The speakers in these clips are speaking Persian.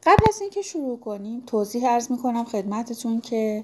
قبل از اینکه شروع کنیم توضیح عرض میکنم خدمتتون که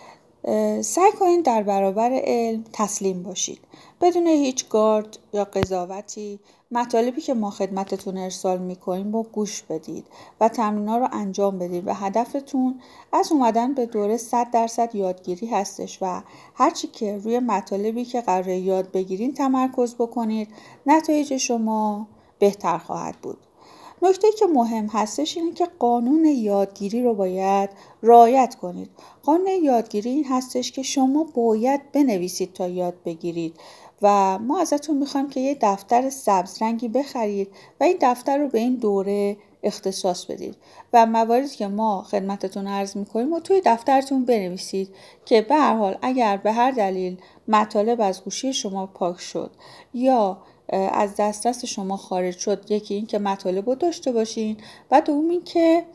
سعی کنید در برابر علم تسلیم باشید. بدون هیچ گارد یا قضاوتی مطالبی که ما خدمتتون ارسال میکنیم رو گوش بدید و تمرین‌ها رو انجام بدید و هدفتون از اومدن به دوره 100% یادگیری هستش و هرچی که روی مطالبی که قراره یاد بگیرین تمرکز بکنید نتایج شما بهتر خواهد بود. نکته که مهم هستش اینه که قانون یادگیری رو باید رعایت کنید. قانون یادگیری این هستش که شما باید بنویسید تا یاد بگیرید و ما ازتون میخوایم که یه دفتر سبز رنگی بخرید و این دفتر رو به این دوره اختصاص بدید و مواردی که ما خدمتتون عرض میکنیم و توی دفترتون بنویسید که به هر حال اگر به هر دلیل مطالب از گوشی شما پاک شد یا از دسترس شما خارج شد، یکی این که مطالب رو داشته باشین و دوم این که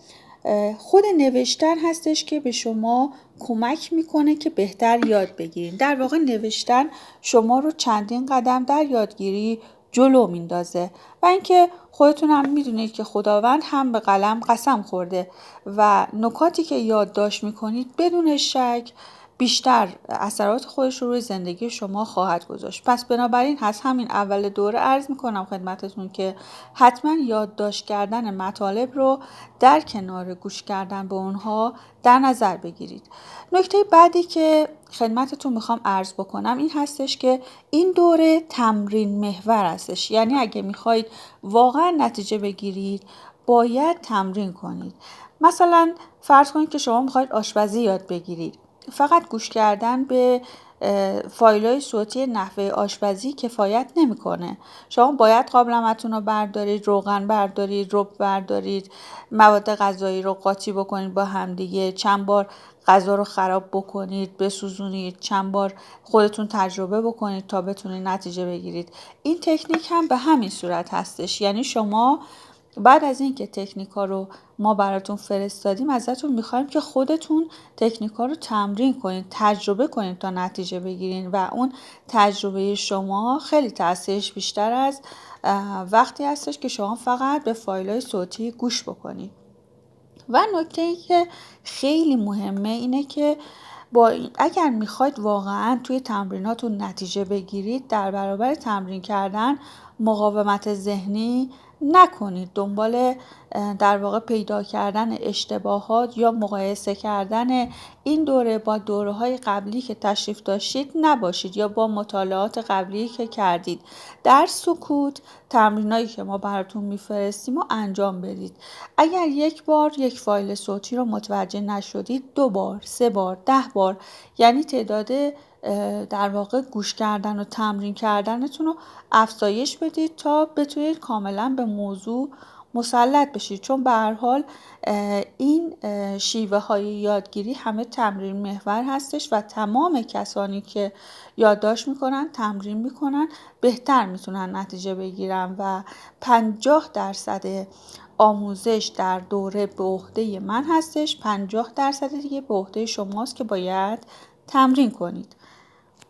خود نوشتن هستش که به شما کمک میکنه که بهتر یاد بگیرین. در واقع نوشتن شما رو چندین قدم در یادگیری جلو میندازه و اینکه خودتون هم میدونید که خداوند هم به قلم قسم خورده و نکاتی که یادداشت میکنید بدون شک بیشتر اثرات خودش رو روی زندگی شما خواهد گذاشت. پس بنابراین هست همین اول دوره عرض میکنم خدمتتون که حتما یادداشت کردن مطالب رو در کنار گوش کردن به اونها در نظر بگیرید. نکته بعدی که خدمتتون میخوام عرض بکنم این هستش که این دوره تمرین محور هستش. یعنی اگه میخواید واقعا نتیجه بگیرید باید تمرین کنید. مثلا فرض کنید که شما میخواید آشپزی یاد بگیرید. فقط گوش کردن به فایل‌های صوتی نحوه آشپزی کفایت نمی‌کنه. شما باید قابلمه‌تون رو بردارید، روغن بردارید، رب بردارید، مواد غذایی رو قاطی بکنید با همدیگه، چند بار غذا رو خراب بکنید، بسوزونید، چند بار خودتون تجربه بکنید تا بتونید نتیجه بگیرید. این تکنیک هم به همین صورت هستش. یعنی شما بعد از اینکه تکنیک‌ها رو ما براتون فرستادیم ازتون می‌خوایم که خودتون تکنیک‌ها رو تمرین کنید، تجربه کنید تا نتیجه بگیرین و اون تجربه شما خیلی تاثیرش بیشتر از وقتی هستش که شما فقط به فایل‌های صوتی گوش بکنید. و نکته‌ای که خیلی مهمه اینه که اگر میخواید واقعا توی تمریناتون نتیجه بگیرید در برابر تمرین کردن مقاومت ذهنی نکنید. دنبال در واقع پیدا کردن اشتباهات یا مقایسه کردن این دوره با دوره‌های قبلی که تشریف داشتید نباشید یا با مطالعات قبلی که کردید. در سکوت تمرینایی که ما براتون میفرستیم و انجام بدید. اگر یک بار یک فایل صوتی رو متوجه نشدید 2 بار، 3 بار، 10 بار، یعنی تعداد در واقع گوش کردن و تمرین کردنتون رو افزایش بدید تا بتونید کاملا به موضوع مسلط بشید. چون به هر حال این شیوه های یادگیری همه تمرین محور هستش و تمام کسانی که یادداشت میکنن تمرین میکنن بهتر میتونن نتیجه بگیرن و 50% آموزش در دوره به عهده من هستش، 50% دیگه به عهده شماست که باید تمرین کنید.